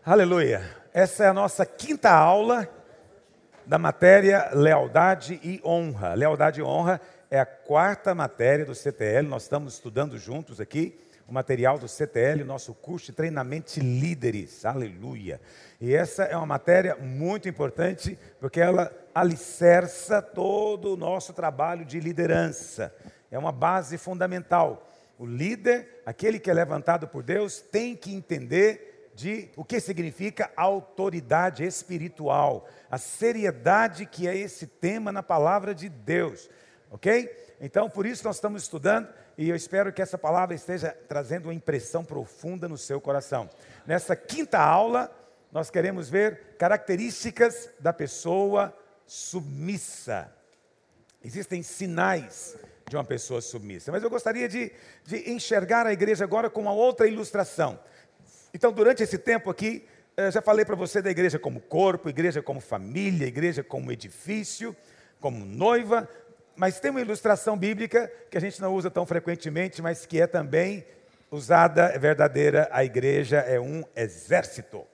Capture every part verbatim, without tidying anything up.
Aleluia. Essa é a nossa quinta aula da matéria Lealdade e Honra. Lealdade e Honra é a quarta matéria do C T L. Nós estamos estudando juntos aqui o material do C T L, nosso curso de treinamento de líderes. Aleluia. E essa é uma matéria muito importante porque ela alicerça todo o nosso trabalho de liderança. É uma base fundamental. O líder, aquele que é levantado por Deus, tem que entender de o que significa autoridade espiritual, a seriedade que é esse tema na palavra de Deus, ok? Então, por isso nós estamos estudando e eu espero que essa palavra esteja trazendo uma impressão profunda no seu coração. Nessa quinta aula, nós queremos ver características da pessoa submissa. Existem sinais de uma pessoa submissa, mas eu gostaria de, de enxergar a igreja agora com uma outra ilustração. Então, durante esse tempo aqui, eu já falei para você da igreja como corpo, igreja como família, igreja como edifício, como noiva, mas tem uma ilustração bíblica que a gente não usa tão frequentemente, mas que é também usada, é verdadeira. A igreja é um exército.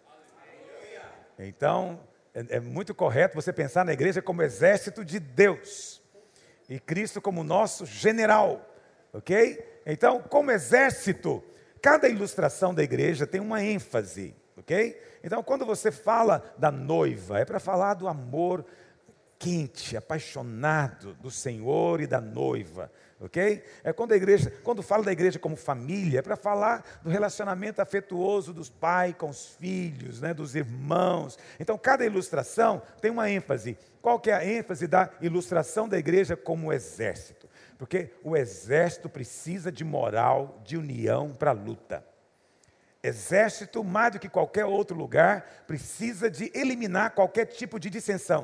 Então, é, é muito correto você pensar na igreja como exército de Deus e Cristo como nosso general, ok? Então, como exército, cada ilustração da igreja tem uma ênfase, ok? Então, quando você fala da noiva, é para falar do amor quente, apaixonado do Senhor e da noiva, ok? É quando a igreja, quando fala da igreja como família, é para falar do relacionamento afetuoso dos pais com os filhos, né, dos irmãos. Então, cada ilustração tem uma ênfase. Qual que é a ênfase da ilustração da igreja como exército? Porque o exército precisa de moral, de união para a luta. Exército, mais do que qualquer outro lugar, precisa de eliminar qualquer tipo de dissensão.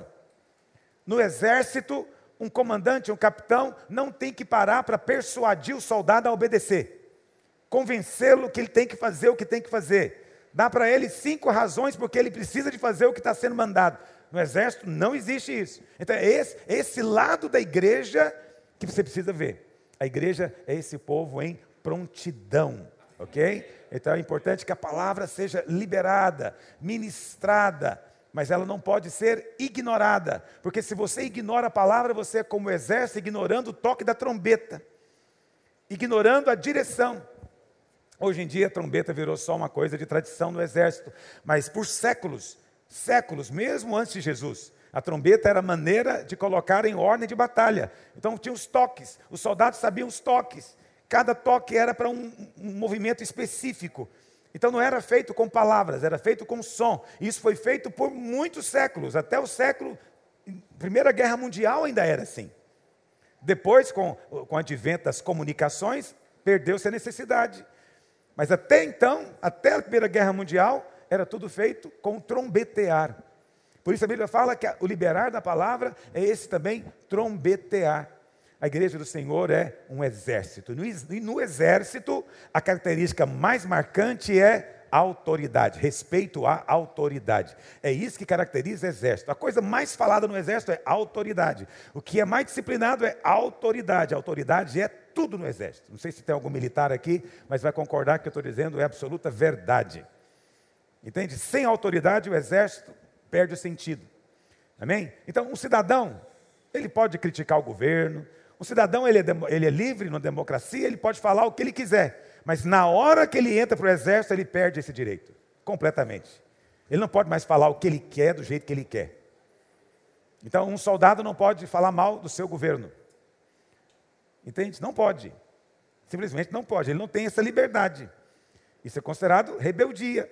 No exército, um comandante, um capitão, não tem que parar para persuadir o soldado a obedecer. Convencê-lo que ele tem que fazer o que tem que fazer. Dá para ele cinco razões porque ele precisa de fazer o que está sendo mandado. No exército não existe isso. Então, é esse, esse lado da igreja que você precisa ver. A igreja é esse povo em prontidão, ok? Então é importante que a palavra seja liberada, ministrada, mas ela não pode ser ignorada, porque se você ignora a palavra, você é como o exército ignorando o toque da trombeta, ignorando a direção. Hoje em dia a trombeta virou só uma coisa de tradição no exército, mas por séculos, séculos, mesmo antes de Jesus, a trombeta era a maneira de colocar em ordem de batalha. Então tinha os toques, os soldados sabiam os toques. Cada toque era para um, um movimento específico. Então não era feito com palavras, era feito com som. Isso foi feito por muitos séculos, até o século, Primeira Guerra Mundial ainda era assim. Depois, com, com o advento das comunicações, perdeu-se a necessidade. Mas até então, até a Primeira Guerra Mundial, era tudo feito com trombetear. Por isso a Bíblia fala que o liberar da palavra é esse também, trombetear. A igreja do Senhor é um exército. E no exército, a característica mais marcante é autoridade, respeito à autoridade. É isso que caracteriza o exército. A coisa mais falada no exército é autoridade. O que é mais disciplinado é autoridade. A autoridade é tudo no exército. Não sei se tem algum militar aqui, mas vai concordar que o que eu estou dizendo é absoluta verdade. Entende? Sem autoridade, o exército perde o sentido. Amém? Então, um cidadão, ele pode criticar o governo. Um cidadão, ele é, ele é livre na democracia, ele pode falar o que ele quiser. Mas na hora que ele entra para o exército, ele perde esse direito. Completamente. Ele não pode mais falar o que ele quer, do jeito que ele quer. Então, um soldado não pode falar mal do seu governo. Entende? Não pode. Simplesmente não pode. Ele não tem essa liberdade. Isso é considerado rebeldia,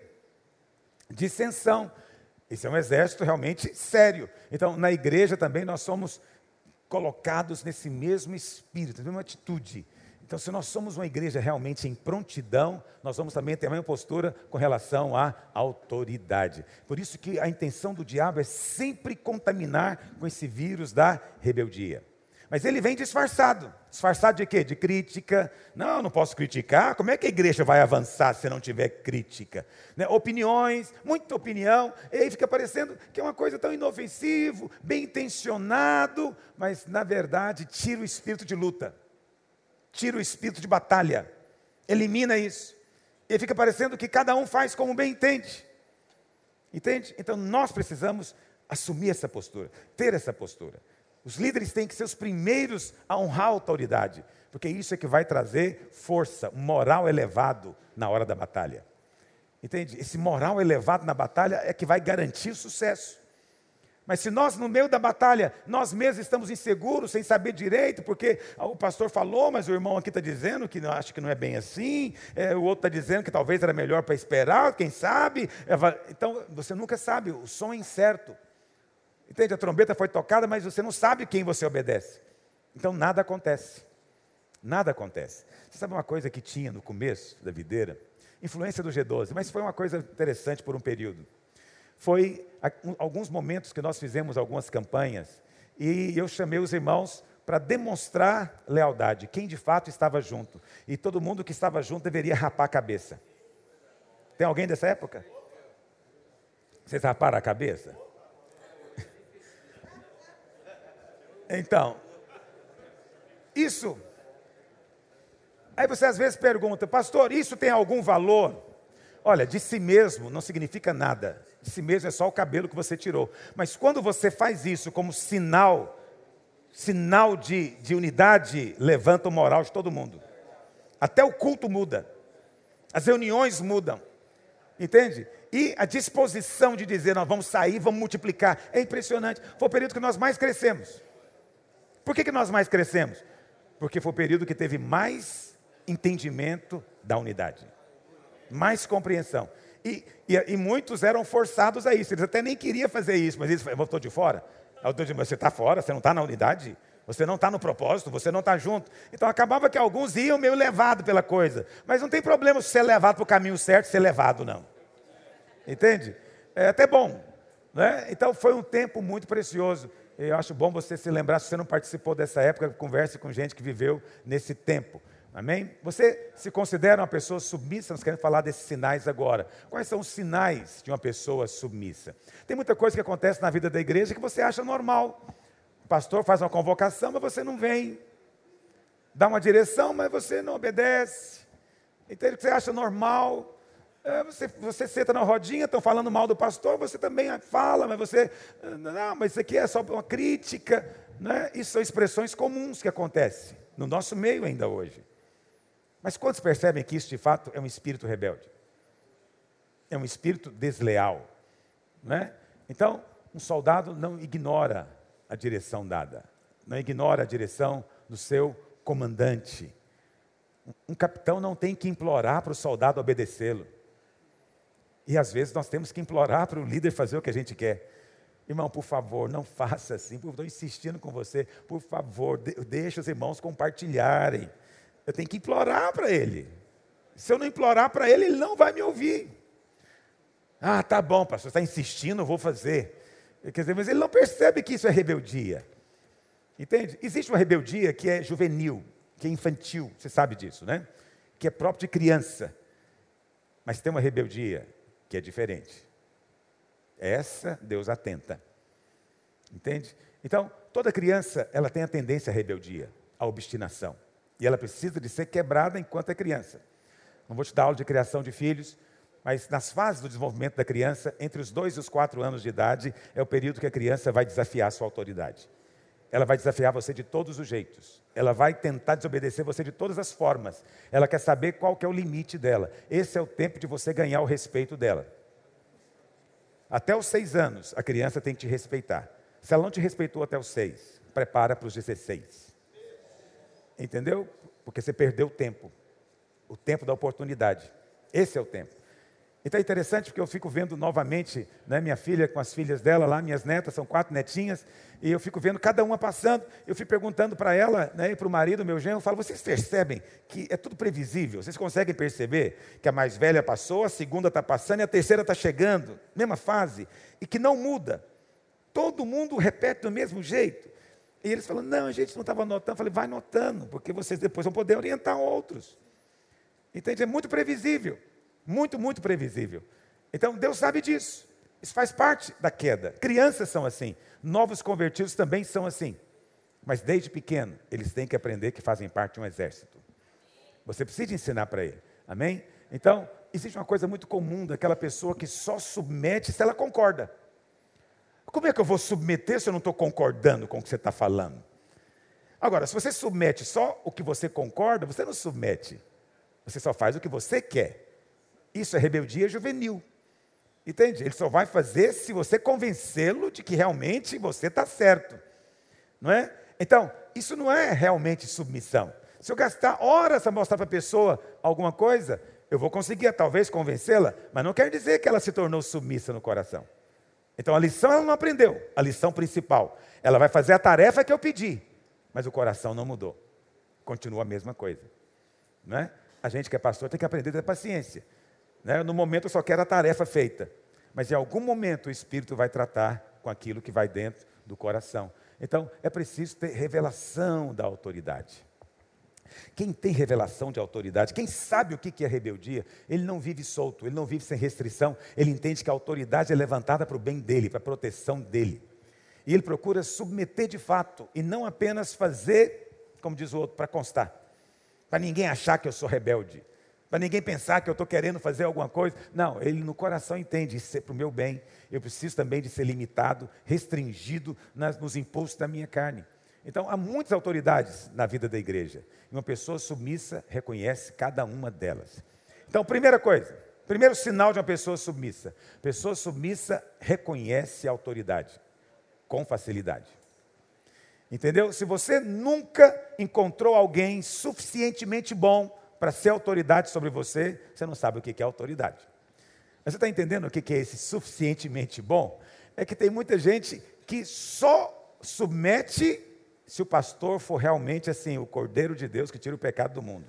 dissensão. Esse é um exército realmente sério. Então, na igreja também nós somos colocados nesse mesmo espírito, na mesma atitude. Então, se nós somos uma igreja realmente em prontidão, nós vamos também ter a mesma postura com relação à autoridade. Por isso que a intenção do diabo é sempre contaminar com esse vírus da rebeldia. Mas ele vem disfarçado. Disfarçado de quê? De crítica. Não, não posso criticar. Como é que a igreja vai avançar se não tiver crítica? Né? Opiniões, muita opinião. E aí fica parecendo que é uma coisa tão inofensivo, bem intencionado, mas na verdade tira o espírito de luta. Tira o espírito de batalha. Elimina isso. E fica parecendo que cada um faz como bem entende. Entende? Então nós precisamos assumir essa postura, ter essa postura. Os líderes têm que ser os primeiros a honrar a autoridade, porque isso é que vai trazer força, moral elevado na hora da batalha. Entende? Esse moral elevado na batalha é que vai garantir o sucesso. Mas se nós, no meio da batalha, nós mesmos estamos inseguros, sem saber direito, porque o pastor falou, mas o irmão aqui está dizendo que acha que não é bem assim, é, o outro está dizendo que talvez era melhor para esperar, quem sabe. É, então, você nunca sabe, o som é incerto. Entende? A trombeta foi tocada, mas você não sabe quem você obedece. Então, nada acontece. Nada acontece. Você sabe uma coisa que tinha no começo da videira? Influência do G doze, mas foi uma coisa interessante por um período. Foi alguns momentos que nós fizemos algumas campanhas e eu chamei os irmãos para demonstrar lealdade, quem de fato estava junto. E todo mundo que estava junto deveria rapar a cabeça. Tem alguém dessa época? Vocês raparam a cabeça? Então, isso... Aí você às vezes pergunta, pastor, isso tem algum valor? Olha, de si mesmo não significa nada. De si mesmo é só o cabelo que você tirou. Mas quando você faz isso como sinal, sinal de, de unidade, levanta o moral de todo mundo. Até o culto muda. As reuniões mudam. Entende? E a disposição de dizer, nós vamos sair, vamos multiplicar. É impressionante. Foi o período que nós mais crescemos. Por que, que nós mais crescemos? Porque foi o período que teve mais entendimento da unidade, mais compreensão. E, e, e muitos eram forçados a isso, eles até nem queriam fazer isso, mas eles falaram, eu estou de fora. Eu estou de, você está fora, você não está na unidade, você não está no propósito, você não está junto. Então acabava que alguns iam meio levados pela coisa, mas não tem problema se ser levado para o caminho certo, ser levado não. Entende? É até bom, né? Então foi um tempo muito precioso. Eu acho bom você se lembrar, se você não participou dessa época, converse com gente que viveu nesse tempo. Amém? Você se considera uma pessoa submissa? Nós queremos falar desses sinais agora. Quais são os sinais de uma pessoa submissa? Tem muita coisa que acontece na vida da igreja que você acha normal. O pastor faz uma convocação, mas você não vem. Dá uma direção, mas você não obedece. Entende? Que você acha normal. É, você, você senta na rodinha, estão falando mal do pastor, você também fala, mas você... Não, mas isso aqui é só uma crítica. Né? Isso são expressões comuns que acontecem no nosso meio ainda hoje. Mas quantos percebem que isso de fato é um espírito rebelde? É um espírito desleal, né? Então, um soldado não ignora a direção dada, não ignora a direção do seu comandante. Um capitão não tem que implorar para o soldado obedecê-lo. E às vezes nós temos que implorar para o líder fazer o que a gente quer. Irmão, por favor, não faça assim, estou insistindo com você, por favor, de, deixa os irmãos compartilharem. Eu tenho que implorar para ele. Se eu não implorar para ele, ele não vai me ouvir. Ah, tá bom, pastor, está insistindo, eu vou fazer. Quer dizer, mas ele não percebe que isso é rebeldia. Entende? Existe uma rebeldia que é juvenil, que é infantil, você sabe disso, né? Que é próprio de criança. Mas tem uma rebeldia que é diferente. Essa Deus atenta. Entende? Então, toda criança, ela tem a tendência à rebeldia, à obstinação. E ela precisa de ser quebrada enquanto é criança. Não vou te dar aula de criação de filhos, mas nas fases do desenvolvimento da criança, entre os dois e os quatro anos de idade, é o período que a criança vai desafiar a sua autoridade. Ela vai desafiar você de todos os jeitos. Ela vai tentar desobedecer você de todas as formas. Ela quer saber qual que é o limite dela. Esse é o tempo de você ganhar o respeito dela. Até os seis anos, a criança tem que te respeitar. Se ela não te respeitou até os seis, prepara para os dezesseis. Entendeu? Porque você perdeu o tempo. O tempo da oportunidade. Esse é o tempo. Então é interessante porque eu fico vendo novamente, né, minha filha com as filhas dela lá, minhas netas, são quatro netinhas, e eu fico vendo cada uma passando, eu fico perguntando para ela, né, e para o marido, meu genro, eu falo, vocês percebem que é tudo previsível? Vocês conseguem perceber que a mais velha passou, a segunda está passando e a terceira está chegando, mesma fase, e que não muda. Todo mundo repete do mesmo jeito. E eles falam, não, a gente não estava notando. Eu falei, vai notando, porque vocês depois vão poder orientar outros. Entende? É muito previsível. Muito, muito previsível. Então, Deus sabe disso. Isso faz parte da queda. Crianças são assim. Novos convertidos também são assim. Mas desde pequeno, eles têm que aprender que fazem parte de um exército. Você precisa ensinar para ele. Amém? Então, existe uma coisa muito comum daquela pessoa que só submete se ela concorda. Como é que eu vou submeter se eu não estou concordando com o que você está falando? Agora, se você submete só o que você concorda, você não submete. Você só faz o que você quer. Isso é rebeldia juvenil. Entende? Ele só vai fazer se você convencê-lo de que realmente você está certo. Não é? Então, isso não é realmente submissão. Se eu gastar horas para mostrar para a pessoa alguma coisa, eu vou conseguir talvez convencê-la, mas não quer dizer que ela se tornou submissa no coração. Então a lição ela não aprendeu, a lição principal. Ela vai fazer a tarefa que eu pedi, mas o coração não mudou. Continua a mesma coisa. Não é? A gente que é pastor tem que aprender a ter paciência. Né? No momento eu só quero a tarefa feita, mas em algum momento o Espírito vai tratar com aquilo que vai dentro do coração. Então é preciso ter revelação da autoridade. Quem tem revelação de autoridade, quem sabe o que é rebeldia, ele não vive solto, ele não vive sem restrição, ele entende que a autoridade é levantada para o bem dele, para a proteção dele. E ele procura submeter de fato, e não apenas fazer, como diz o outro, para constar. Para ninguém achar que eu sou rebelde, para ninguém pensar que eu estou querendo fazer alguma coisa. Não, ele no coração entende, isso é para o meu bem, eu preciso também de ser limitado, restringido nas, nos impulsos da minha carne. Então, há muitas autoridades na vida da igreja. E uma pessoa submissa reconhece cada uma delas. Então, primeira coisa, primeiro sinal de uma pessoa submissa. Pessoa submissa reconhece a autoridade com facilidade. Entendeu? Se você nunca encontrou alguém suficientemente bom para ser autoridade sobre você, você não sabe o que é autoridade. Mas você está entendendo o que é esse suficientemente bom? É que tem muita gente que só submete se o pastor for realmente assim, o Cordeiro de Deus que tira o pecado do mundo.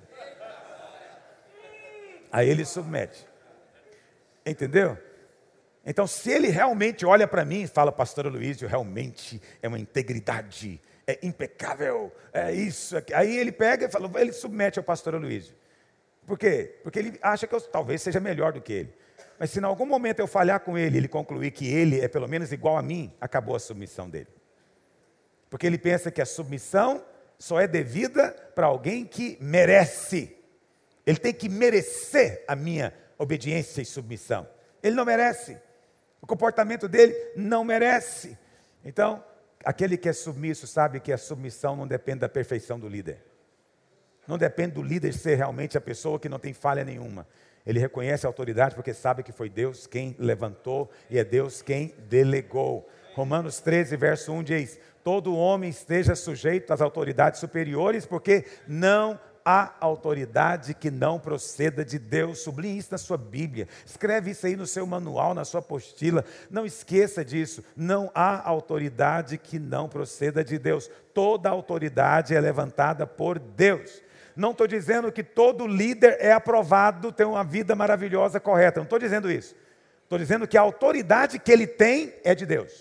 Aí ele submete. Entendeu? Então, se ele realmente olha para mim e fala, pastor Aloysio, realmente é uma integridade, é impecável, é isso. Aqui. Aí ele pega e fala, ele submete ao pastor Aloysio. Por quê? Porque ele acha que eu talvez seja melhor do que ele. Mas se em algum momento eu falhar com ele, ele concluir que ele é pelo menos igual a mim, acabou a submissão dele. Porque ele pensa que a submissão só é devida para alguém que merece. Ele tem que merecer a minha obediência e submissão. Ele não merece. O comportamento dele não merece. Então, aquele que é submisso sabe que a submissão não depende da perfeição do líder. Não depende do líder ser realmente a pessoa que não tem falha nenhuma. Ele reconhece a autoridade porque sabe que foi Deus quem levantou e é Deus quem delegou. Romanos treze, verso um diz, todo homem esteja sujeito às autoridades superiores, porque não há autoridade que não proceda de Deus. Sublinhe isso na sua Bíblia, escreve isso aí no seu manual, na sua apostila, não esqueça disso, não há autoridade que não proceda de Deus, toda autoridade é levantada por Deus. Não estou dizendo que todo líder é aprovado, tem uma vida maravilhosa, correta, não estou dizendo isso, estou dizendo que a autoridade que ele tem é de Deus.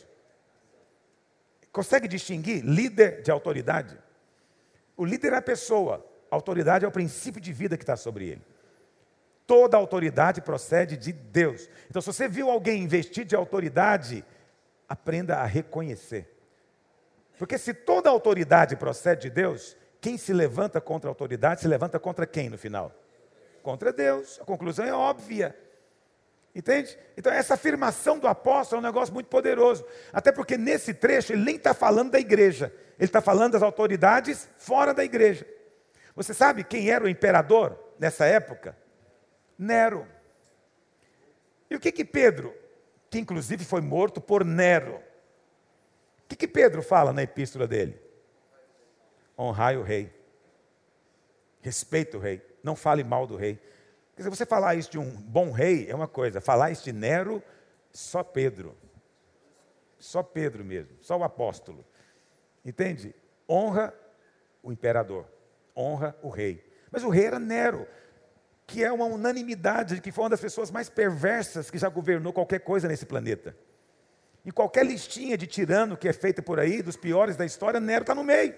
Consegue distinguir líder de autoridade? O líder é a pessoa, a autoridade é o princípio de vida que está sobre ele. Toda autoridade procede de Deus. Então, se você viu alguém investido de autoridade, aprenda a reconhecer. Porque se toda autoridade procede de Deus, quem se levanta contra a autoridade, se levanta contra quem no final? Contra Deus. A conclusão é óbvia. Entende? Então essa afirmação do apóstolo é um negócio muito poderoso. Até porque nesse trecho ele nem está falando da igreja. Ele está falando das autoridades fora da igreja. Você sabe quem era o imperador nessa época? Nero. E o que que Pedro, que inclusive foi morto por Nero, o que que Pedro fala na epístola dele? Honrai o rei. Respeita o rei. Não fale mal do rei. Quer dizer, você falar isso de um bom rei é uma coisa, falar isso de Nero, só Pedro. Só Pedro mesmo, só o apóstolo. Entende? Honra o imperador, honra o rei. Mas o rei era Nero, que é uma unanimidade de que foi uma das pessoas mais perversas que já governou qualquer coisa nesse planeta. Em qualquer listinha de tirano que é feita por aí, dos piores da história, Nero está no meio.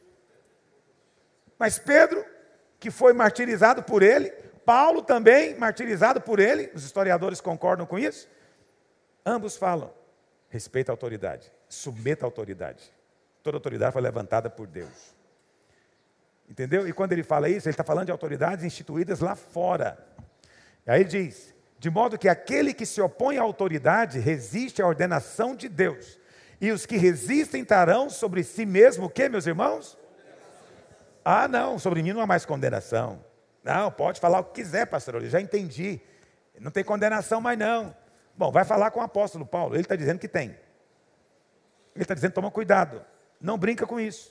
Mas Pedro, que foi martirizado por ele, Paulo também, martirizado por ele, os historiadores concordam com isso. Ambos falam, respeita a autoridade, submeta a autoridade. Toda autoridade foi levantada por Deus. Entendeu? E quando ele fala isso, ele está falando de autoridades instituídas lá fora. Aí diz, de modo que aquele que se opõe à autoridade resiste à ordenação de Deus. E os que resistem terão sobre si mesmo o quê, meus irmãos? Ah, não, sobre mim não há mais condenação. Não, pode falar o que quiser, pastor, eu já entendi. Não tem condenação mais não. Bom, vai falar com o apóstolo Paulo, ele está dizendo que tem. Ele está dizendo, toma cuidado, não brinca com isso.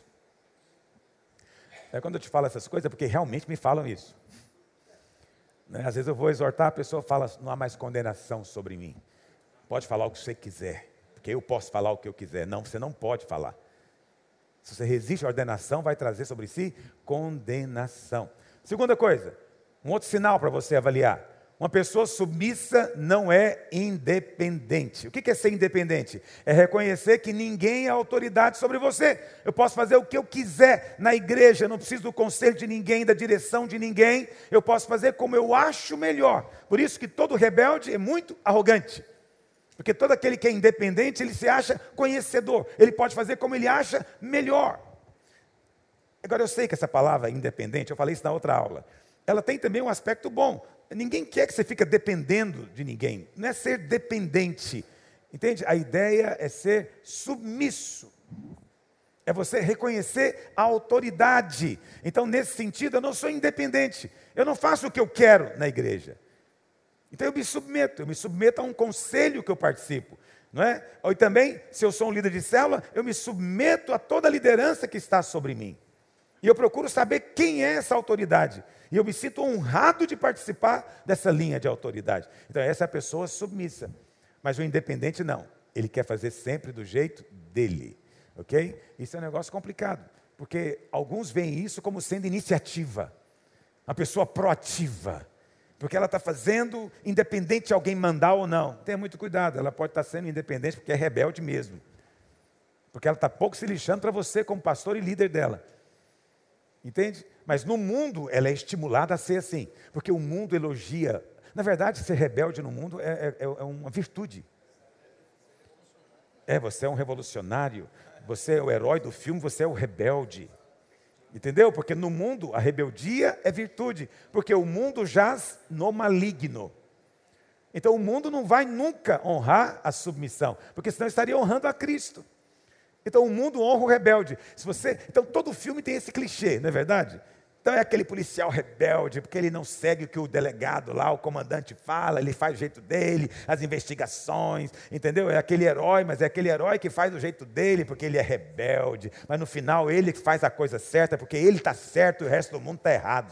É quando eu te falo essas coisas, é porque realmente me falam isso. Né? Às vezes eu vou exortar, a pessoa fala, não há mais condenação sobre mim. Pode falar o que você quiser, porque eu posso falar o que eu quiser. Não, você não pode falar. Se você resiste à ordenação, vai trazer sobre si condenação. Segunda coisa, um outro sinal para você avaliar. Uma pessoa submissa não é independente. O que é ser independente? É reconhecer que ninguém é autoridade sobre você. Eu posso fazer o que eu quiser na igreja, eu não preciso do conselho de ninguém, da direção de ninguém. Eu posso fazer como eu acho melhor. Por isso que todo rebelde é muito arrogante. Porque todo aquele que é independente, ele se acha conhecedor. Ele pode fazer como ele acha melhor. Agora eu sei que essa palavra independente, eu falei isso na outra aula, ela tem também um aspecto bom. Ninguém quer que você fique dependendo de ninguém. Não é ser dependente. Entende? A ideia é ser submisso. É você reconhecer a autoridade. Então, nesse sentido, eu não sou independente. Eu não faço o que eu quero na igreja. Então, eu me submeto. Eu me submeto a um conselho que eu participo. Não é? Ou também, se eu sou um líder de célula, eu me submeto a toda a liderança que está sobre mim. E eu procuro saber quem é essa autoridade. E eu me sinto honrado de participar dessa linha de autoridade. Então, essa é a pessoa submissa. Mas o independente não. Ele quer fazer sempre do jeito dele. Ok? Isso é um negócio complicado. Porque alguns veem isso como sendo iniciativa. Uma pessoa proativa. Porque ela está fazendo independente de alguém mandar ou não. Tenha muito cuidado. Ela pode estar sendo independente porque é rebelde mesmo. Porque ela está pouco se lixando para você como pastor e líder dela. Entende? Mas no mundo ela é estimulada a ser assim. Porque o mundo elogia. Na verdade, ser rebelde no mundo é, é, é uma virtude. É, você é um revolucionário. Você é o herói do filme, você é o rebelde. Entendeu? Porque no mundo a rebeldia é virtude. Porque o mundo jaz no maligno. Então o mundo não vai nunca honrar a submissão. Porque senão estaria honrando a Cristo. Então o mundo honra o rebelde. Se você, então todo filme tem esse clichê, não é verdade? Então é aquele policial rebelde, porque ele não segue o que o delegado lá, o comandante fala, ele faz do jeito dele, as investigações, entendeu? É aquele herói, mas é aquele herói que faz do jeito dele, porque ele é rebelde. Mas no final ele que faz a coisa certa, porque ele está certo e o resto do mundo está errado.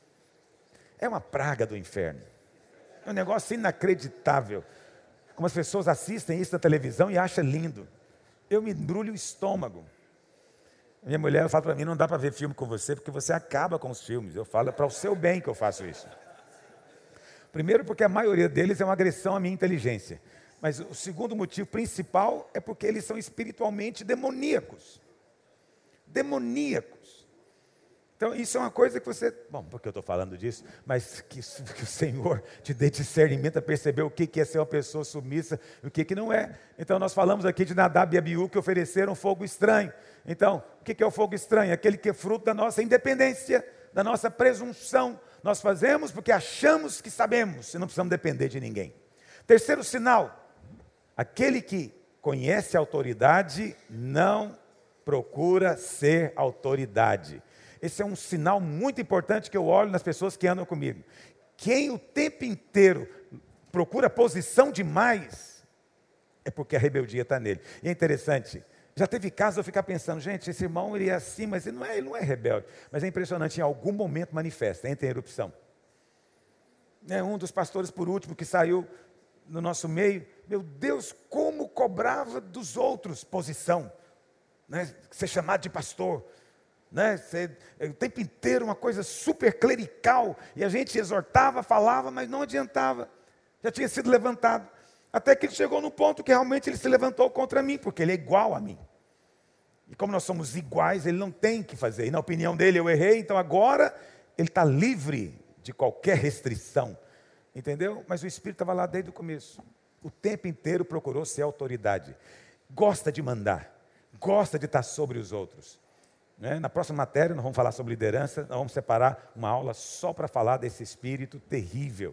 É uma praga do inferno. É um negócio inacreditável. Como as pessoas assistem isso na televisão e acham lindo. Eu me embrulho o estômago. Minha mulher fala para mim, não dá para ver filme com você, porque você acaba com os filmes. Eu falo, é para o seu bem que eu faço isso. Primeiro porque a maioria deles é uma agressão à minha inteligência. Mas o segundo motivo principal é porque eles são espiritualmente demoníacos. Demoníacos. Então isso é uma coisa que você... Bom, porque eu estou falando disso, mas que, que o Senhor te dê discernimento a perceber o que, que é ser uma pessoa submissa e o que, que não é. Então nós falamos aqui de Nadab e Abiú que ofereceram fogo estranho. Então, o que, que é o fogo estranho? Aquele que é fruto da nossa independência, da nossa presunção. Nós fazemos porque achamos que sabemos e não precisamos depender de ninguém. Terceiro sinal, aquele que conhece a autoridade não procura ser autoridade. Esse é um sinal muito importante que eu olho nas pessoas que andam comigo. Quem o tempo inteiro procura posição demais, é porque a rebeldia está nele. E é interessante, já teve casos eu ficar pensando, gente, esse irmão ele é assim, mas ele não é, ele não é rebelde. Mas é impressionante, em algum momento manifesta, entra em erupção. É um dos pastores, por último, que saiu no nosso meio, meu Deus, como cobrava dos outros posição. Né? Ser chamado de pastor. Né? Ser, o tempo inteiro uma coisa super clerical. E a gente exortava, falava, mas não adiantava. Já tinha sido levantado. Até que ele chegou no ponto que realmente ele se levantou contra mim, porque ele é igual a mim. E como nós somos iguais, ele não tem que fazer. E na opinião dele eu errei, então agora ele está livre de qualquer restrição. Entendeu? Mas o Espírito estava lá desde o começo. O tempo inteiro procurou ser autoridade. Gosta de mandar. Gosta de estar sobre os outros. Né? Na próxima matéria nós vamos falar sobre liderança. Nós vamos separar uma aula só para falar desse espírito terrível.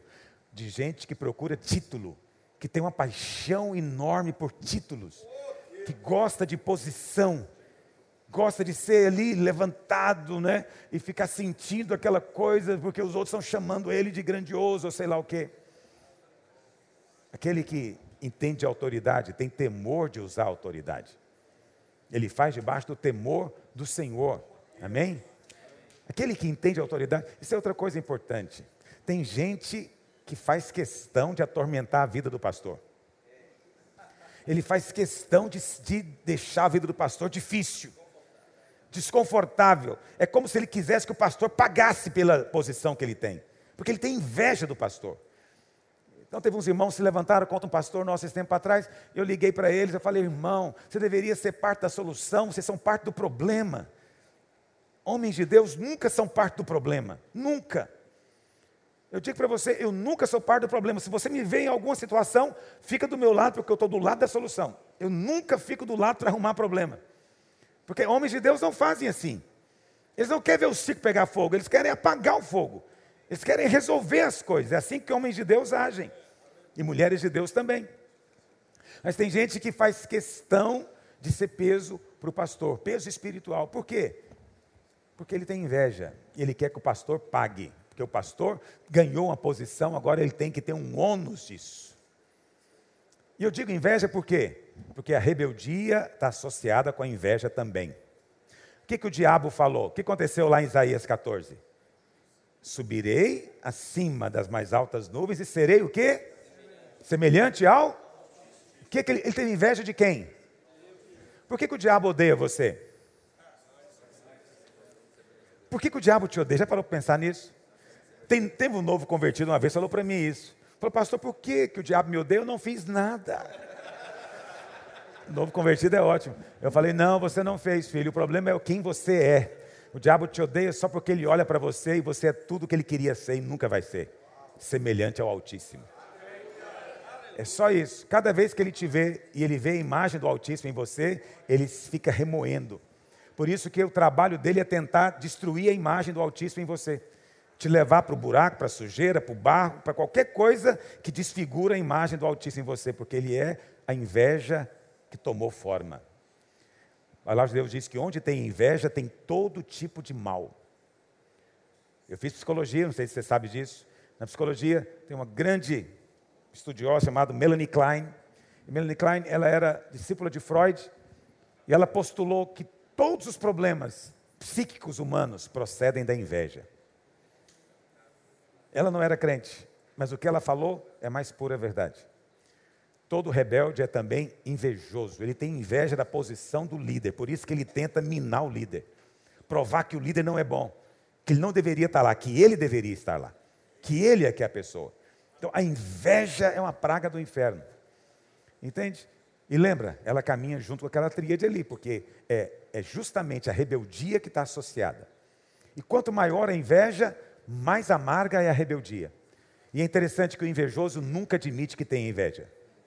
de gente que procura título, que tem uma paixão enorme por títulos, que gosta de posição, gosta de ser ali levantado, né? E ficar sentindo aquela coisa, porque os outros estão chamando ele de grandioso, ou sei lá o quê. Aquele que entende a autoridade, tem temor de usar a autoridade. Ele faz debaixo do temor do Senhor. Amém? Aquele que entende a autoridade, isso é outra coisa importante. Tem gente que faz questão de atormentar a vida do pastor. Ele faz questão de, de deixar a vida do pastor difícil, desconfortável. É como se ele quisesse que o pastor pagasse pela posição que ele tem. Porque ele tem inveja do pastor. Então teve uns irmãos que se levantaram contra um pastor nosso esse tempo atrás. Eu liguei para eles, eu falei, irmão, você deveria ser parte da solução, vocês são parte do problema. Homens de Deus nunca são parte do problema, nunca. Eu digo para você, eu nunca sou parte do problema. Se você me vê em alguma situação, fica do meu lado, porque eu estou do lado da solução. Eu nunca fico do lado para arrumar problema. Porque homens de Deus não fazem assim. Eles não querem ver o circo pegar fogo, eles querem apagar o fogo. Eles querem resolver as coisas. É assim que homens de Deus agem. E mulheres de Deus também. Mas tem gente que faz questão de ser peso para o pastor. Peso espiritual. Por quê? Porque ele tem inveja. E ele quer que o pastor pague. Porque o pastor ganhou uma posição, agora ele tem que ter um ônus disso. E eu digo inveja por quê? Porque a rebeldia está associada com a inveja também. O que, que o diabo falou? O que aconteceu lá em Isaías catorze? Subirei acima das mais altas nuvens e serei o quê? Semelhante ao? O que, que ele, ele teve inveja de quem? Por que, que o diabo odeia você? Por que, que o diabo te odeia? Já parou para pensar nisso? Tem, teve um novo convertido uma vez, falou para mim isso. Falou, pastor, por que, que o diabo me odeia? Eu não fiz nada. O novo convertido é ótimo. Eu falei, não, você não fez, filho. O problema é quem você é. O diabo te odeia só porque ele olha para você e você é tudo que ele queria ser e nunca vai ser. Semelhante ao Altíssimo. É só isso. Cada vez que ele te vê e ele vê a imagem do Altíssimo em você, ele fica remoendo. Por isso que o trabalho dele é tentar destruir a imagem do Altíssimo em você. Te levar para o buraco, para a sujeira, para o barro, para qualquer coisa que desfigura a imagem do Altíssimo em você. Porque ele é a inveja que tomou forma. A palavra de Deus diz que onde tem inveja, tem todo tipo de mal. Eu fiz psicologia, não sei se você sabe disso. Na psicologia tem uma grande estudiosa chamada Melanie Klein. E Melanie Klein, ela era discípula de Freud. E ela postulou que todos os problemas psíquicos humanos procedem da inveja. Ela não era crente, mas o que ela falou é mais pura verdade. Todo rebelde é também invejoso. Ele tem inveja da posição do líder. Por isso que ele tenta minar o líder. Provar que o líder não é bom. Que ele não deveria estar lá. Que ele deveria estar lá. Que ele é que é a pessoa. Então a inveja é uma praga do inferno. Entende? E lembra, ela caminha junto com aquela tríade ali. Porque é, é justamente a rebeldia que está associada. E quanto maior a inveja, mais amarga é a rebeldia. E é interessante que o invejoso nunca admite que tem inveja.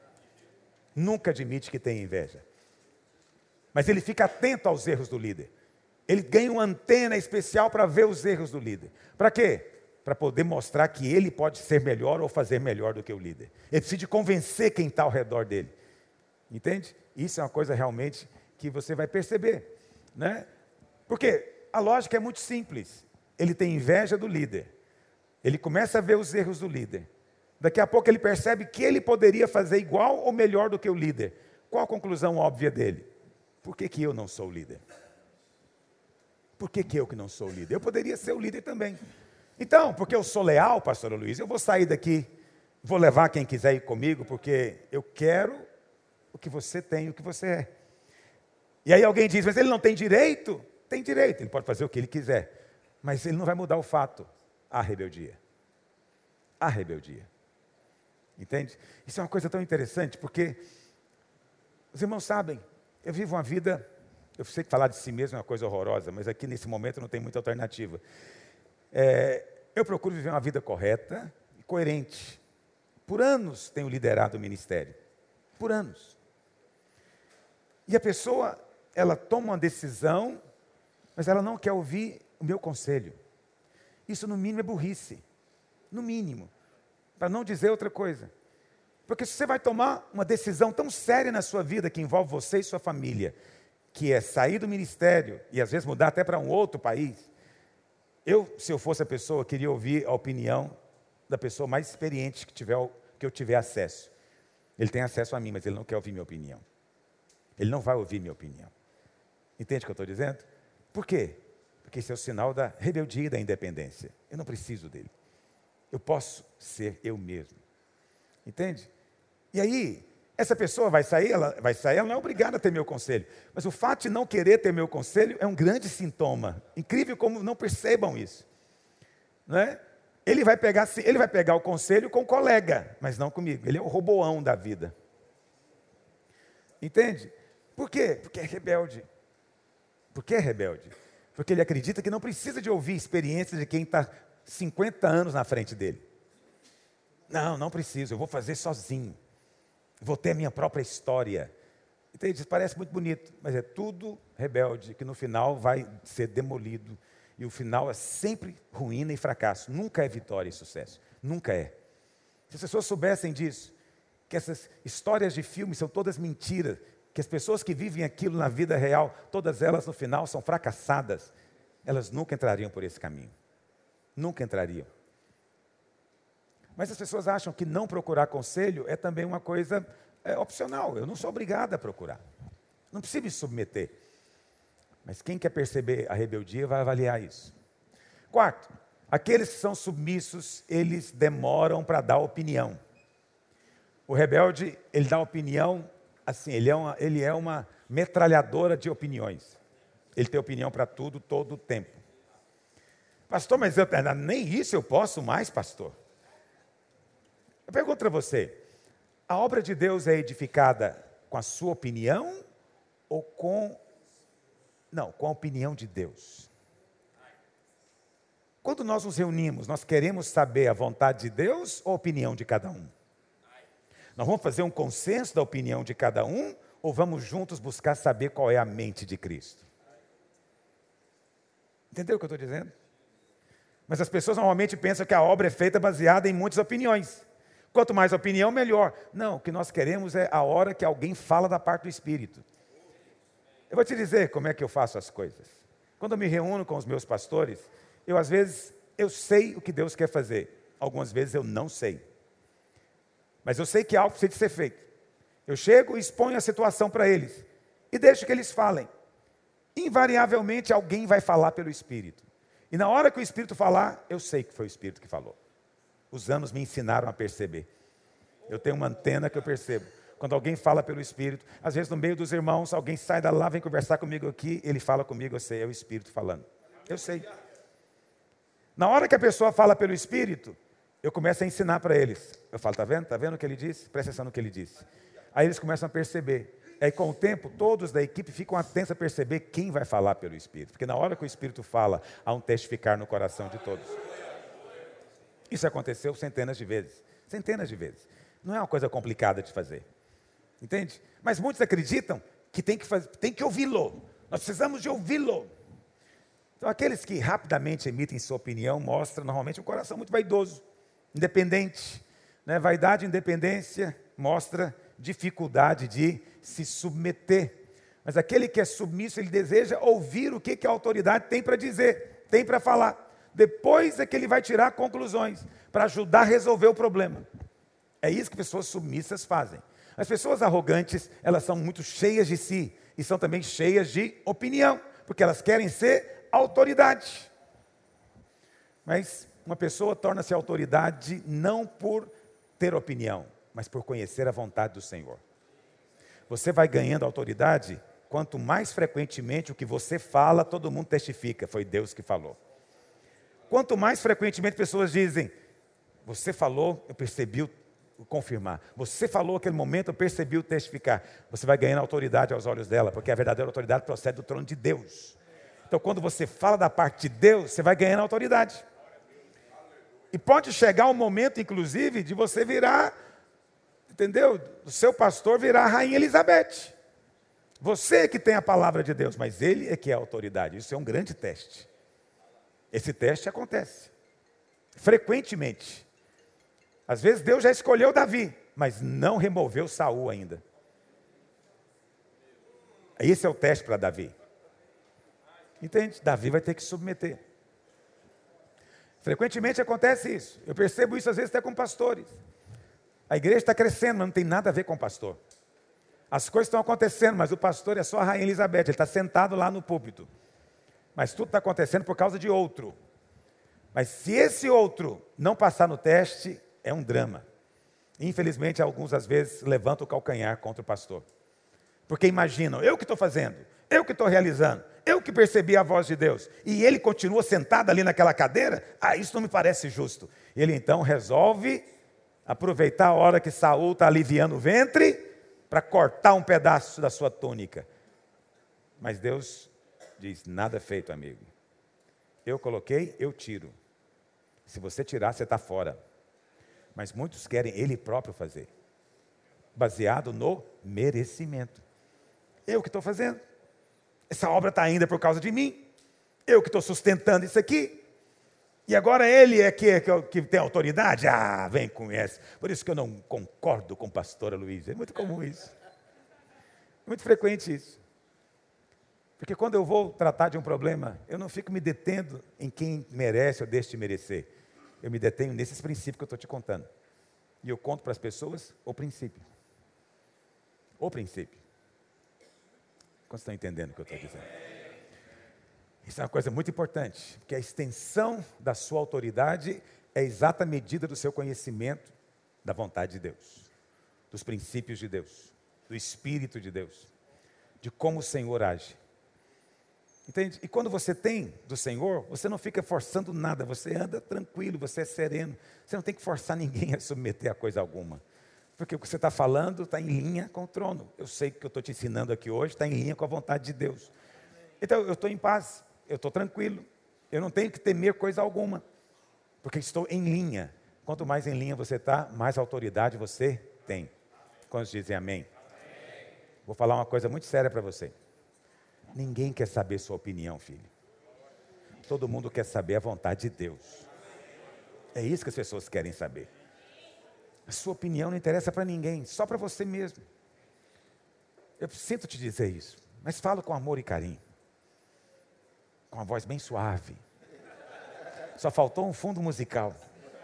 Nunca admite que tem inveja. Mas ele fica atento aos erros do líder. Ele ganha uma antena especial para ver os erros do líder. Para quê? Para poder mostrar que ele pode ser melhor ou fazer melhor do que o líder. Ele precisa de convencer quem está ao redor dele. Entende? Isso é uma coisa realmente que você vai perceber. Né? Porque a lógica é muito simples. Ele tem inveja do líder. Ele começa a ver os erros do líder. Daqui a pouco ele percebe que ele poderia fazer igual ou melhor do que o líder. Qual a conclusão óbvia dele? Por que, que eu não sou o líder? Por que, que eu que não sou o líder? Eu poderia ser o líder também. Então, porque eu sou leal, pastor Luiz, eu vou sair daqui, vou levar quem quiser ir comigo, porque eu quero o que você tem, o que você é. E aí alguém diz, mas ele não tem direito? Tem direito, ele pode fazer o que ele quiser. Mas ele não vai mudar o fato, a rebeldia. A rebeldia. Entende? Isso é uma coisa tão interessante, porque os irmãos sabem, eu vivo uma vida, eu sei que falar de si mesmo é uma coisa horrorosa, mas aqui nesse momento não tem muita alternativa. É, eu procuro viver uma vida correta e coerente. Por anos tenho liderado o ministério. Por anos. E a pessoa, ela toma uma decisão, mas ela não quer ouvir o meu conselho. Isso no mínimo é burrice. No mínimo. para não dizer outra coisa. Porque se você vai tomar uma decisão tão séria na sua vida, que envolve você e sua família, que é sair do ministério e às vezes mudar até para um outro país, eu, se eu fosse a pessoa, queria ouvir a opinião da pessoa mais experiente que, tiver, que eu tiver acesso. Ele tem acesso a mim, mas ele não quer ouvir minha opinião. Ele não vai ouvir minha opinião. Entende o que eu estou dizendo? Por quê? Porque esse é o sinal da rebeldia e da independência. Eu não preciso dele. Eu posso ser eu mesmo. Entende? E aí, essa pessoa vai sair, ela vai sair, ela não é obrigada a ter meu conselho. Mas o fato de não querer ter meu conselho é um grande sintoma. Incrível como não percebam isso. Não é? Ele vai pegar, ele vai pegar o conselho com o colega, mas não comigo. Ele é o Roboão da vida. Entende? Por quê? Porque é rebelde. Por que é rebelde? Porque ele acredita que não precisa de ouvir experiências de quem está cinquenta anos na frente dele. Não, não preciso, eu vou fazer sozinho. Vou ter a minha própria história. Entende? Isso parece muito bonito, mas é tudo rebelde, que no final vai ser demolido. E o final é sempre ruína e fracasso. Nunca é vitória e sucesso. Nunca é. Se as pessoas soubessem disso, que essas histórias de filme são todas mentiras, que as pessoas que vivem aquilo na vida real, todas elas no final são fracassadas, elas nunca entrariam por esse caminho. Nunca entrariam. Mas as pessoas acham que não procurar conselho é também uma coisa é, opcional. Eu não sou obrigado a procurar. Não preciso me submeter. Mas quem quer perceber a rebeldia vai avaliar isso. Quarto, aqueles que são submissos, eles demoram para dar opinião. O rebelde, ele dá opinião, assim, ele é uma, ele é uma metralhadora de opiniões. Ele tem opinião para tudo, todo o tempo. Pastor, mas eu, nem isso eu posso mais, pastor. Eu pergunto para você, a obra de Deus é edificada com a sua opinião ou com... Não, com a opinião de Deus. Quando nós nos reunimos, nós queremos saber a vontade de Deus ou a opinião de cada um? Nós vamos fazer um consenso da opinião de cada um ou vamos juntos buscar saber qual é a mente de Cristo? Entendeu o que eu estou dizendo? Mas as pessoas normalmente pensam que a obra é feita baseada em muitas opiniões. Quanto mais opinião, melhor. Não, o que nós queremos é a hora que alguém fala da parte do Espírito. Eu vou te dizer como é que eu faço as coisas. Quando eu me reúno com os meus pastores, eu às vezes, eu sei o que Deus quer fazer. Algumas vezes eu não sei. Mas eu sei que algo precisa de ser feito. Eu chego e exponho a situação para eles. E deixo que eles falem. Invariavelmente alguém vai falar pelo Espírito. E na hora que o Espírito falar, eu sei que foi o Espírito que falou. Os anos me ensinaram a perceber. Eu tenho uma antena que eu percebo. Quando alguém fala pelo Espírito, às vezes no meio dos irmãos, alguém sai da lá, vem conversar comigo aqui, ele fala comigo, eu sei, é o Espírito falando. Eu sei. Na hora que a pessoa fala pelo Espírito, eu começo a ensinar para eles. Eu falo, tá vendo? Tá vendo o que ele disse? Presta atenção no que ele disse. Aí eles começam a perceber. Aí com o tempo, todos da equipe ficam atentos a perceber quem vai falar pelo Espírito. Porque na hora que o Espírito fala, há um testificar no coração de todos. Isso aconteceu centenas de vezes. Centenas de vezes. Não é uma coisa complicada de fazer. Entende? Mas muitos acreditam que tem que, fazer, tem que ouvi-lo. Nós precisamos de ouvi-lo. Então, aqueles que rapidamente emitem sua opinião mostram normalmente um coração muito vaidoso, independente. Né? Vaidade e independência mostra dificuldade de se submeter. Mas aquele que é submisso, ele deseja ouvir o que, que a autoridade tem para dizer, tem para falar. Depois é que ele vai tirar conclusões para ajudar a resolver o problema. É isso que pessoas submissas fazem. As pessoas arrogantes, elas são muito cheias de si e são também cheias de opinião, porque elas querem ser autoridade. Mas uma pessoa torna-se autoridade não por ter opinião, mas por conhecer a vontade do Senhor. Você vai ganhando autoridade quanto mais frequentemente o que você fala, todo mundo testifica, foi Deus que falou. Quanto mais frequentemente pessoas dizem, você falou, eu percebi o confirmar. Você falou aquele momento, eu percebi o testificar. Você vai ganhando autoridade aos olhos dela, porque a verdadeira autoridade procede do trono de Deus. Então, quando você fala da parte de Deus, você vai ganhando autoridade. E pode chegar um momento, inclusive, de você virar, entendeu? O seu pastor virar a Rainha Elizabeth. Você que tem a palavra de Deus, mas ele é que é a autoridade. Isso é um grande teste. Esse teste acontece frequentemente. Às vezes Deus já escolheu Davi, mas não removeu Saul ainda. Esse é o teste para Davi. Entende? Davi vai ter que submeter. Frequentemente acontece isso. Eu percebo isso às vezes até com pastores. A igreja está crescendo, mas não tem nada a ver com o pastor. As coisas estão acontecendo, mas o pastor é só a rainha Elizabeth. Ele está sentado lá no púlpito. Mas tudo está acontecendo por causa de outro. Mas se esse outro não passar no teste, é um drama. Infelizmente, alguns às vezes levantam o calcanhar contra o pastor. Porque imaginam, eu que estou fazendo, eu que estou realizando, eu que percebi a voz de Deus, e ele continua sentado ali naquela cadeira, ah, isso não me parece justo. Ele então resolve aproveitar a hora que Saul está aliviando o ventre, para cortar um pedaço da sua túnica. Mas Deus diz, nada feito, amigo. Eu coloquei, eu tiro. Se você tirar, você está fora. Mas muitos querem ele próprio fazer, baseado no merecimento. Eu que estou fazendo. Essa obra está ainda por causa de mim. Eu que estou sustentando isso aqui. E agora ele é que, que, que tem autoridade? Ah, vem com essa. Por isso que eu não concordo com a pastora Luísa. É muito comum isso. Muito frequente isso. Porque quando eu vou tratar de um problema, eu não fico me detendo em quem merece ou deixa de merecer. Eu me detenho nesses princípios que eu estou te contando. E eu conto para as pessoas o princípio. O princípio. Quantos estão entendendo o que eu estou dizendo? Isso é uma coisa muito importante, porque a extensão da sua autoridade é a exata medida do seu conhecimento da vontade de Deus, dos princípios de Deus, do Espírito de Deus, de como o Senhor age. Entende? E quando você tem do Senhor, você não fica forçando nada, você anda tranquilo, você é sereno, você não tem que forçar ninguém a submeter a coisa alguma. Porque o que você está falando está em linha com o trono. Eu sei que o que eu estou te ensinando aqui hoje está em linha com a vontade de Deus. Então eu estou em paz, eu estou tranquilo, eu não tenho que temer coisa alguma, porque estou em linha. Quanto mais em linha você está, mais autoridade você tem. Quantos dizem amém? Amém. Vou falar uma coisa muito séria para você. Ninguém quer saber sua opinião, filho. Todo mundo quer saber a vontade de Deus. É isso que as pessoas querem saber. A sua opinião não interessa para ninguém, só para você mesmo. Eu sinto te dizer isso, mas falo com amor e carinho. Com uma voz bem suave. Só faltou um fundo musical.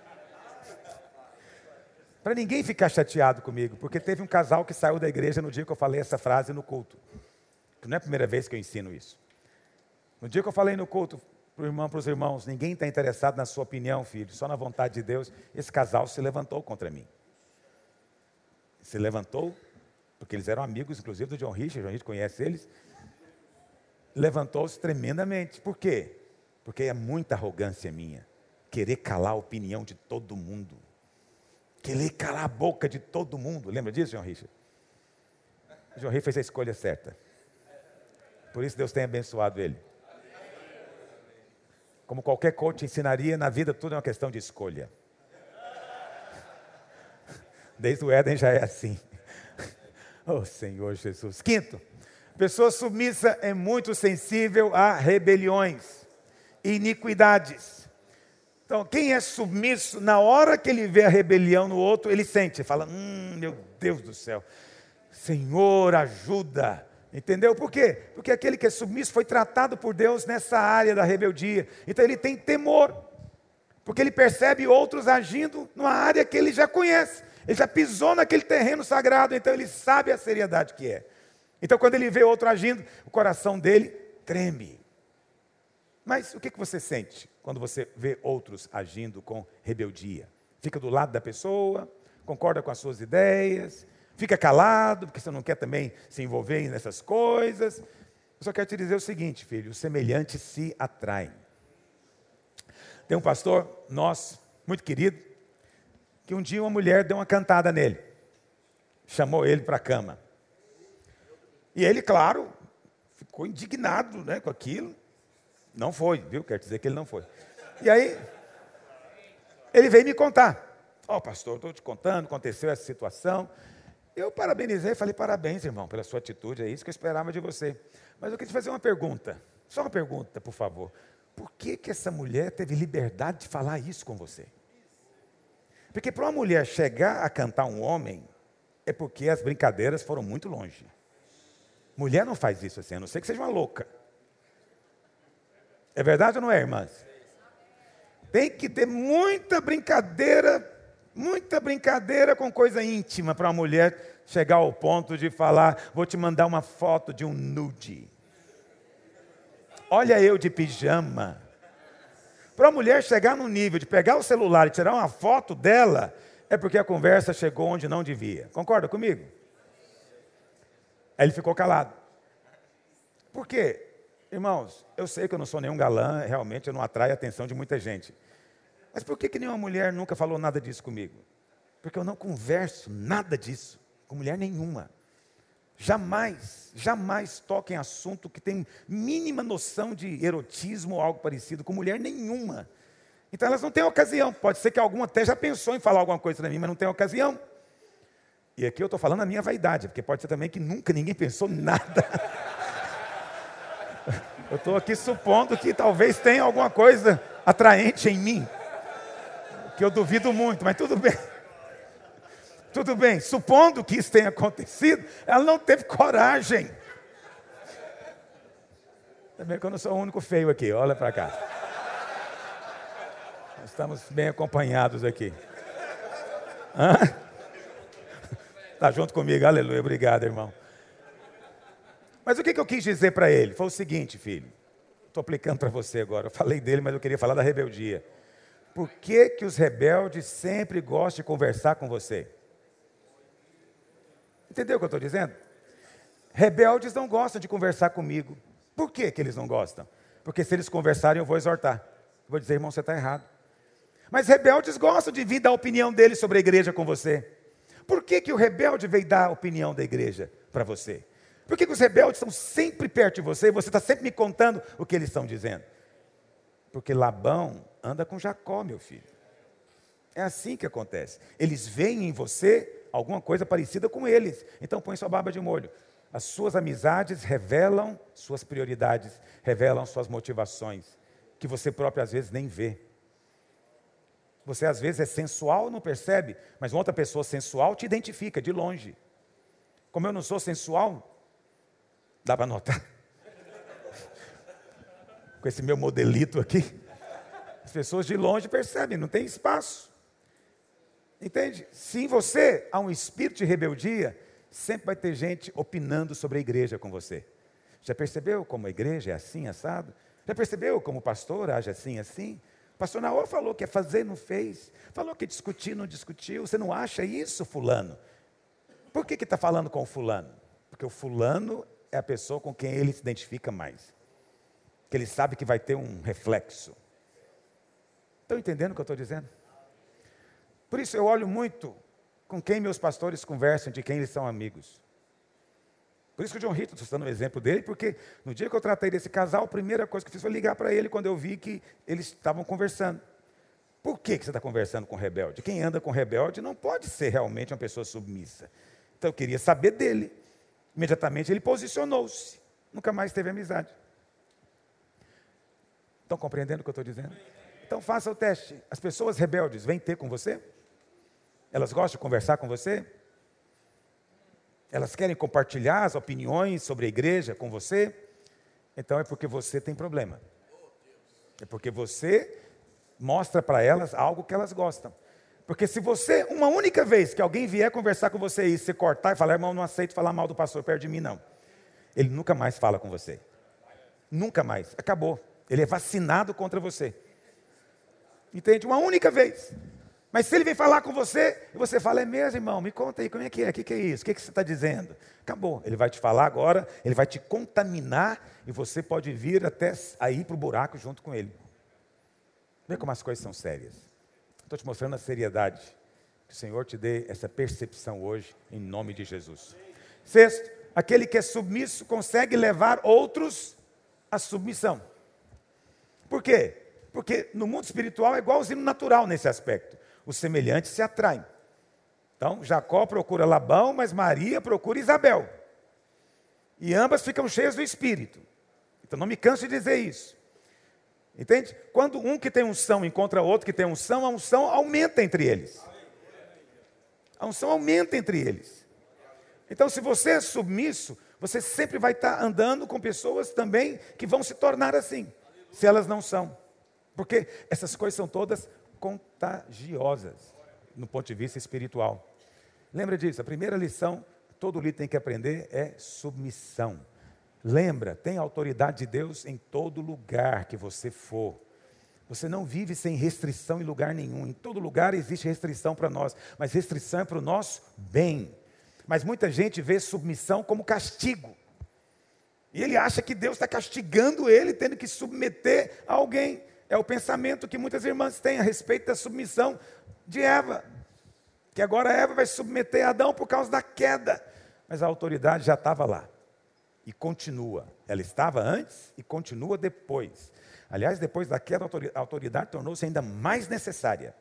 Para ninguém ficar chateado comigo, porque teve um casal que saiu da igreja no dia que eu falei essa frase no culto. Que não é a primeira vez que eu ensino isso. No dia que eu falei no culto para o irmão, para os irmãos, ninguém está interessado na sua opinião, filho, só na vontade de Deus. Esse casal se levantou contra mim. Se levantou, porque eles eram amigos, inclusive, do John Richard, a gente conhece eles. Levantou-se tremendamente. Por quê? Porque é muita arrogância minha. Querer calar a opinião de todo mundo. Querer calar a boca de todo mundo. Lembra disso, John Richard? O John Richard fez a escolha certa. Por isso Deus tem abençoado ele. Como qualquer coach ensinaria, na vida tudo é uma questão de escolha. Desde o Éden já é assim. Oh Senhor Jesus. Quinto, pessoa submissa é muito sensível a rebeliões e iniquidades. Então, quem é submisso, na hora que ele vê a rebelião no outro, ele sente, fala, hum, meu Deus do céu, Senhor, ajuda. Entendeu? Por quê? Porque aquele que é submisso foi tratado por Deus nessa área da rebeldia. Então ele tem temor, porque ele percebe outros agindo numa área que ele já conhece. Ele já pisou naquele terreno sagrado, então ele sabe a seriedade que é. Então quando ele vê outro agindo, o coração dele treme. Mas o que que você sente quando você vê outros agindo com rebeldia? Fica do lado da pessoa, concorda com as suas ideias, fica calado, porque você não quer também se envolver nessas coisas. Eu só quero te dizer o seguinte, filho, os semelhantes se atraem. Tem um pastor nosso, muito querido, que um dia uma mulher deu uma cantada nele. Chamou ele para a cama. E ele, claro, ficou indignado, né, com aquilo. Não foi, viu? Quero dizer que ele não foi. E aí, ele veio me contar. Ó, oh, pastor, estou te contando, aconteceu essa situação. Eu parabenizei, falei, parabéns, irmão, pela sua atitude, é isso que eu esperava de você. Mas eu queria te fazer uma pergunta, só uma pergunta, por favor. Por que que essa mulher teve liberdade de falar isso com você? Porque para uma mulher chegar a cantar um homem, é porque as brincadeiras foram muito longe. Mulher não faz isso assim, a não ser que seja uma louca. É verdade ou não é, irmãs? Tem que ter muita brincadeira, muita brincadeira com coisa íntima para uma mulher chegar ao ponto de falar, vou te mandar uma foto de um nude. Olha eu de pijama. Para a mulher chegar no nível de pegar o celular e tirar uma foto dela, é porque a conversa chegou onde não devia. Concorda comigo? Aí ele ficou calado. Por quê? Irmãos, eu sei que eu não sou nenhum galã, realmente eu não atraio a atenção de muita gente. Mas por que que nenhuma mulher nunca falou nada disso comigo? Porque eu não converso nada disso com mulher nenhuma. Jamais, jamais toquem assunto que tem mínima noção de erotismo ou algo parecido com mulher nenhuma. Então elas não têm ocasião. Pode ser que alguma até já pensou em falar alguma coisa para mim, mas não tem ocasião. E aqui eu estou falando a minha vaidade, porque pode ser também que nunca ninguém pensou nada. Eu estou aqui supondo que talvez tenha alguma coisa atraente em mim, que eu duvido muito, mas tudo bem. Tudo bem, supondo que isso tenha acontecido, ela não teve coragem. Também que eu não sou o único feio aqui, olha para cá. Nós estamos bem acompanhados aqui. Está junto comigo, aleluia, obrigado, irmão. Mas o que que eu quis dizer para ele? Foi o seguinte, filho. Estou aplicando para você agora. Eu falei dele, mas eu queria falar da rebeldia. Por que que os rebeldes sempre gostam de conversar com você? Entendeu o que eu estou dizendo? Rebeldes não gostam de conversar comigo. Por que que eles não gostam? Porque se eles conversarem, eu vou exortar. Eu vou dizer, irmão, você está errado. Mas rebeldes gostam de vir dar a opinião deles sobre a igreja com você. Por que que o rebelde veio dar a opinião da igreja para você? Por que que os rebeldes estão sempre perto de você e você está sempre me contando o que eles estão dizendo? Porque Labão anda com Jacó, meu filho. É assim que acontece. Eles veem em você alguma coisa parecida com eles. Então põe sua barba de molho. As suas amizades revelam suas prioridades, revelam suas motivações, que você próprio às vezes nem vê. Você às vezes é sensual, não percebe, mas uma outra pessoa sensual te identifica de longe. Como eu não sou sensual, dá para notar. Com esse meu modelito aqui, as pessoas de longe percebem, não tem espaço. Entende? Se em você há um espírito de rebeldia, sempre vai ter gente opinando sobre a igreja com você. Já percebeu como a igreja é assim, assado? Já percebeu como o pastor age assim, assim? O pastor Naor falou que ia fazer, não fez. Falou que ia discutir, não discutiu. Você não acha isso, fulano? Por que que está falando com o fulano? Porque o fulano é a pessoa com quem ele se identifica mais. Que ele sabe que vai ter um reflexo. Estão entendendo o que eu estou dizendo? Por isso eu olho muito com quem meus pastores conversam, de quem eles são amigos. Por isso que o John Hitton, estou dando um exemplo dele, porque no dia que eu tratei desse casal, a primeira coisa que eu fiz foi ligar para ele quando eu vi que eles estavam conversando. Por que que você está conversando com rebelde? Quem anda com rebelde não pode ser realmente uma pessoa submissa. Então eu queria saber dele. Imediatamente ele posicionou-se. Nunca mais teve amizade. Estão compreendendo o que eu estou dizendo? Então faça o teste. As pessoas rebeldes vêm ter com você? Elas gostam de conversar com você? Elas querem compartilhar as opiniões sobre a igreja com você? Então é porque você tem problema. É porque você mostra para elas algo que elas gostam. Porque se você, uma única vez que alguém vier conversar com você e se cortar e falar, irmão, não aceito falar mal do pastor perto de mim, não. Ele nunca mais fala com você. Nunca mais. Acabou. Ele é vacinado contra você. Entende? Uma única vez. Mas se ele vem falar com você, e você fala, é mesmo, irmão, me conta aí, como é que é? O que, que é isso? O que, que você está dizendo? Acabou. Ele vai te falar agora, ele vai te contaminar, e você pode vir até aí para o buraco junto com ele. Vê como as coisas são sérias. Estou te mostrando a seriedade. Que o Senhor te dê essa percepção hoje, em nome de Jesus. Sexto, aquele que é submisso consegue levar outros à submissão. Por quê? Porque no mundo espiritual é igualzinho no natural nesse aspecto. Os semelhantes se atraem. Então, Jacó procura Labão, mas Maria procura Isabel. E ambas ficam cheias do Espírito. Então, não me canso de dizer isso. Entende? Quando um que tem unção encontra outro que tem unção, a unção aumenta entre eles. A unção aumenta entre eles. Então, se você é submisso, você sempre vai estar andando com pessoas também que vão se tornar assim, se elas não são. Porque essas coisas são todas contagiosas, no ponto de vista espiritual. Lembra disso, a primeira lição que todo líder tem que aprender é submissão. Lembra, tem a autoridade de Deus em todo lugar que você for. Você não vive sem restrição em lugar nenhum. Em todo lugar existe restrição para nós, mas restrição é para o nosso bem. Mas muita gente vê submissão como castigo. E ele acha que Deus está castigando ele, tendo que submeter a alguém. É o pensamento que muitas irmãs têm a respeito da submissão de Eva. Que agora Eva vai submeter a Adão por causa da queda. Mas a autoridade já estava lá. E continua. Ela estava antes e continua depois. Aliás, depois da queda, a autoridade tornou-se ainda mais necessária.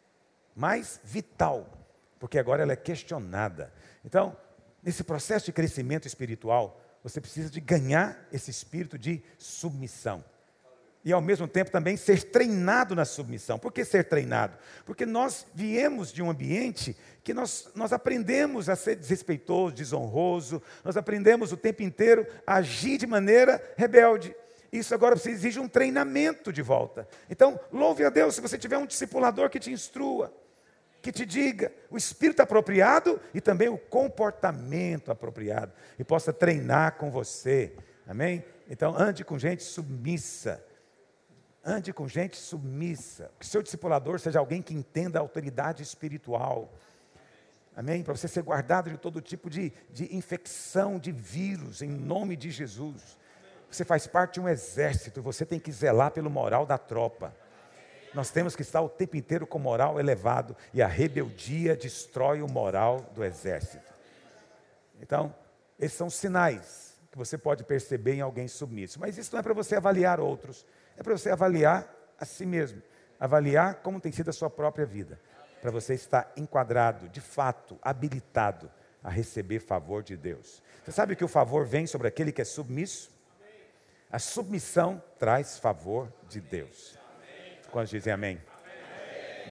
Mais vital. Porque agora ela é questionada. Então, nesse processo de crescimento espiritual, você precisa de ganhar esse espírito de submissão. E ao mesmo tempo também ser treinado na submissão. Por que ser treinado? Porque nós viemos de um ambiente que nós, nós aprendemos a ser desrespeitoso, desonroso, nós aprendemos o tempo inteiro a agir de maneira rebelde. Isso agora exige um treinamento de volta. Então, louve a Deus se você tiver um discipulador que te instrua, que te diga o espírito apropriado e também o comportamento apropriado. E possa treinar com você. Amém? Então, ande com gente submissa. Ande com gente submissa. Que seu discipulador seja alguém que entenda a autoridade espiritual. Amém? Para você ser guardado de todo tipo de, de infecção, de vírus, em nome de Jesus. Você faz parte de um exército, você tem que zelar pelo moral da tropa. Nós temos que estar o tempo inteiro com moral elevado, e a rebeldia destrói o moral do exército. Então, esses são sinais que você pode perceber em alguém submisso. Mas isso não é para você avaliar outros, é para você avaliar a si mesmo, avaliar como tem sido a sua própria vida, para você estar enquadrado, de fato, habilitado a receber favor de Deus. Você sabe que o favor vem sobre aquele que é submisso? A submissão traz favor de Deus. Quantos dizem amém?